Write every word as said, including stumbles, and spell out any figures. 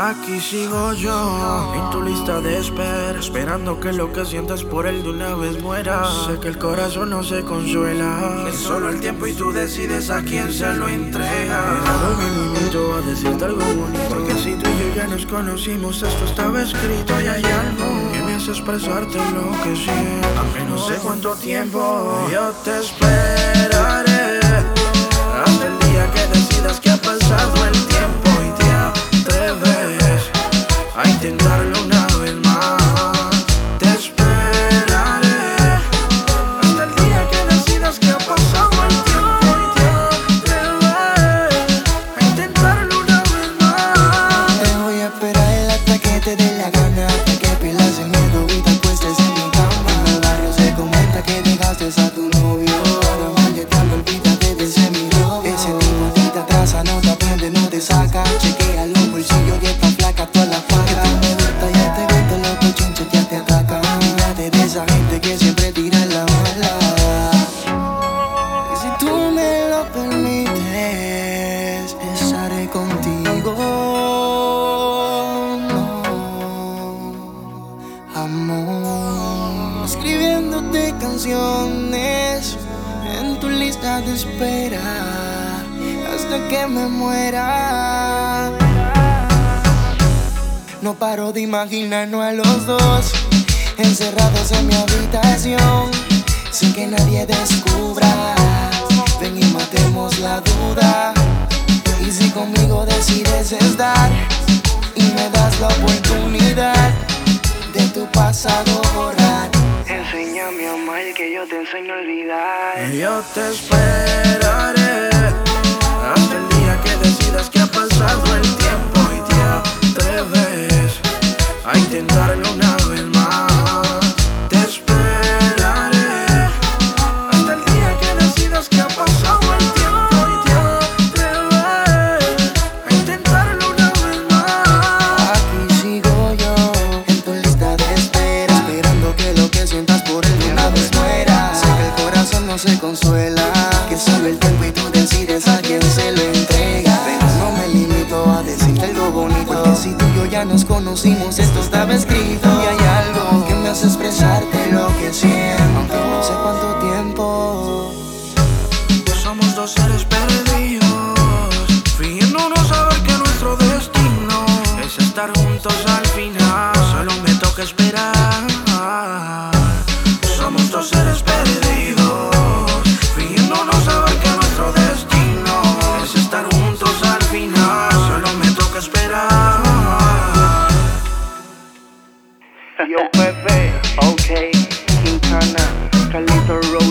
Aquí sigo yo, en tu lista de espera, esperando que lo que sientas por él de una vez muera. Sé que el corazón no se consuela, es solo el tiempo y tú decides a quién se lo entrega. Pero me limito a decirte algo bonito, porque si tú y yo ya nos conocimos, esto estaba escrito y hay algo que me hace expresarte lo que siento. Aunque no sé cuánto tiempo, yo te esperaré hasta el día que decidas que ha pasado el tiempo y te atreves a intentarlo una vez más. Te esperaré hasta el día que decidas que ha pasado el tiempo y te atreves a intentarlo una vez más. Te voy a esperar hasta que te dé la gana, hasta que pierdas el miedo y te acuestes en mi cama. En el barrio se comenta que dejaste a tu novio, ahora malletando, olvídate de ese mi novio. Ese tipo a ti te atrasa, no te atiende, no te saca. Chequea los bolsillos y esta flaca toda la faca. Que tú me gusta, ya te gusta, los cochinches ya te atacan. Olvídate de esa gente que siempre tira la mala. Y si tú me lo permites, estaré contigo. Amor, escribiéndote canciones en tu lista de espera hasta que me muera. No paro de imaginarnos a los dos encerrados en mi habitación sin que nadie descubra. Ven y matemos la duda. Y si conmigo decides estar y me das la oportunidad de tu pasado borrar, enséñame a amar que yo te enseño a olvidar. Yo te esperaré hasta el día que decidas que ha pasado el tiempo y te atreves a intentarlo una vez más. Te esperaré hasta el día que decidas que ha pasado el tiempo y te atreves a intentarlo una vez más. Aquí sigo yo, en tu lista de espera, esperando que lo que sientas por él de una vez muera. Sé que el corazón no se consuela, que solo el tiempo y tú decides a quién se lo entrega. Pero no me limito a decirte algo bonito, porque si tú y yo ya nos conocimos, esto estaba escrito. Y hay algo que me hace expresarte lo que siento, aunque no sé cuánto tiempo. Somos dos seres perdidos, fingiendo no saber que nuestro destino es estar juntos al final. Solo me toca esperar. Somos dos seres perdidos, fingiendo no saber que nuestro destino es estar juntos al final. Solo me toca esperar. Yo Pepe, ok, Quintana, Carlito Rose.